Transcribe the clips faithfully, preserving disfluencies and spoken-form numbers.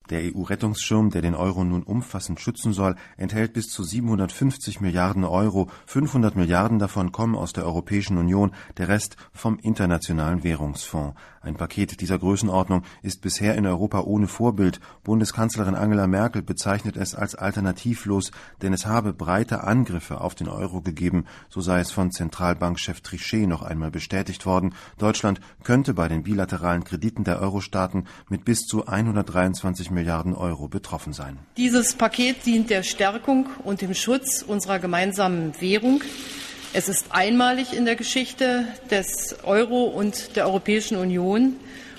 Der E U-Rettungsschirm, der den Euro nun umfassend schützen soll, enthält bis zu siebenhundertfünfzig Milliarden Euro. fünfhundert Milliarden davon kommen aus der Europäischen Union, der Rest vom Internationalen Währungsfonds. Ein Paket dieser Größenordnung ist bisher in Europa ohne Vorbild. Bundeskanzlerin Angela Merkel bezeichnet es als alternativlos, denn es habe breite Angriffe auf den Euro gegeben, so sei es von Zentralbankchef Trichet noch einmal bestätigt worden. Deutschland könnte bei den bilateralen Krediten der Euro-Staaten mit bis zu hundertdreiundzwanzig Milliarden Euro betroffen sein. Dieses Paket dient der Stärkung und dem Schutz unserer gemeinsamen Währung. Es ist einmalig in der Geschichte des Euro und der Europäischen Union.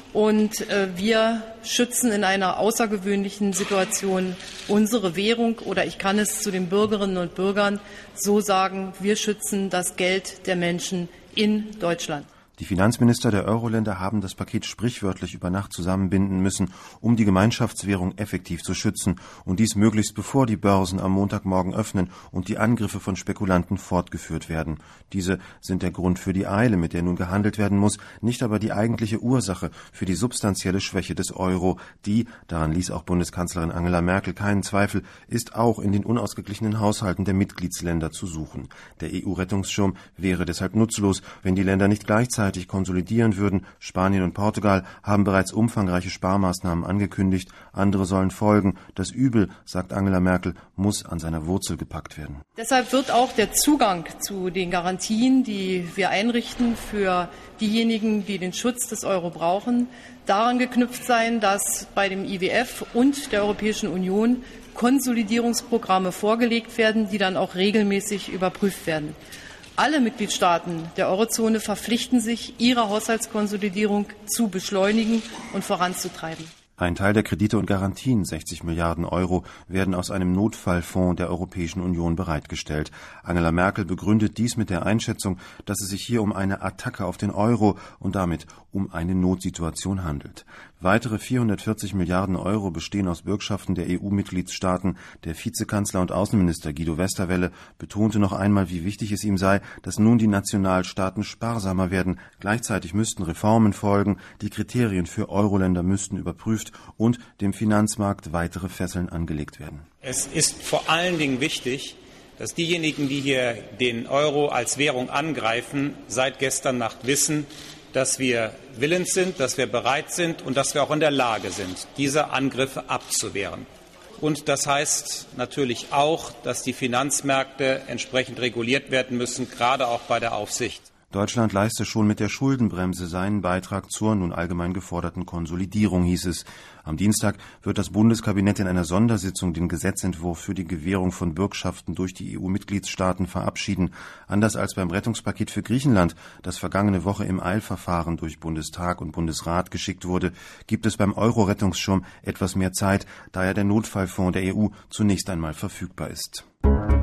Und äh, wir schützen in einer außergewöhnlichen Situation unsere Währung. Oder ich kann es zu den Bürgerinnen und Bürgern so sagen, wir schützen das Geld der Menschen in Deutschland. Die Finanzminister der Euro-Länder haben das Paket sprichwörtlich über Nacht zusammenbinden müssen, um die Gemeinschaftswährung effektiv zu schützen, und dies möglichst bevor die Börsen am Montagmorgen öffnen und die Angriffe von Spekulanten fortgeführt werden. Diese sind der Grund für die Eile, mit der nun gehandelt werden muss, nicht aber die eigentliche Ursache für die substanzielle Schwäche des Euro. Die, daran ließ auch Bundeskanzlerin Angela Merkel keinen Zweifel, ist auch in den unausgeglichenen Haushalten der Mitgliedsländer zu suchen. Der E U-Rettungsschirm wäre deshalb nutzlos, wenn die Länder nicht gleichzeitig konsolidieren würden. Spanien und Portugal haben bereits umfangreiche Sparmaßnahmen angekündigt. Andere sollen folgen. Das Übel, sagt Angela Merkel, muss an seiner Wurzel gepackt werden. Deshalb wird auch der Zugang zu den Garantien, die wir einrichten für diejenigen, die den Schutz des Euro brauchen, daran geknüpft sein, dass bei dem I W F und der Europäischen Union Konsolidierungsprogramme vorgelegt werden, die dann auch regelmäßig überprüft werden. Alle Mitgliedstaaten der Eurozone verpflichten sich, ihre Haushaltskonsolidierung zu beschleunigen und voranzutreiben. Ein Teil der Kredite und Garantien, sechzig Milliarden Euro, werden aus einem Notfallfonds der Europäischen Union bereitgestellt. Angela Merkel begründet dies mit der Einschätzung, dass es sich hier um eine Attacke auf den Euro und damit um eine Notsituation handelt. Weitere vierhundertvierzig Milliarden Euro bestehen aus Bürgschaften der E U-Mitgliedstaaten. Der Vizekanzler und Außenminister Guido Westerwelle betonte noch einmal, wie wichtig es ihm sei, dass nun die Nationalstaaten sparsamer werden. Gleichzeitig müssten Reformen folgen, die Kriterien für Euro-Länder müssten überprüft und dem Finanzmarkt weitere Fesseln angelegt werden. Es ist vor allen Dingen wichtig, dass diejenigen, die hier den Euro als Währung angreifen, seit gestern Nacht wissen, dass wir willens sind, dass wir bereit sind und dass wir auch in der Lage sind, diese Angriffe abzuwehren. Und das heißt natürlich auch, dass die Finanzmärkte entsprechend reguliert werden müssen, gerade auch bei der Aufsicht. Deutschland leiste schon mit der Schuldenbremse seinen Beitrag zur nun allgemein geforderten Konsolidierung, hieß es. Am Dienstag wird das Bundeskabinett in einer Sondersitzung den Gesetzentwurf für die Gewährung von Bürgschaften durch die E U-Mitgliedstaaten verabschieden. Anders als beim Rettungspaket für Griechenland, das vergangene Woche im Eilverfahren durch Bundestag und Bundesrat geschickt wurde, gibt es beim Euro-Rettungsschirm etwas mehr Zeit, da ja der Notfallfonds der E U zunächst einmal verfügbar ist.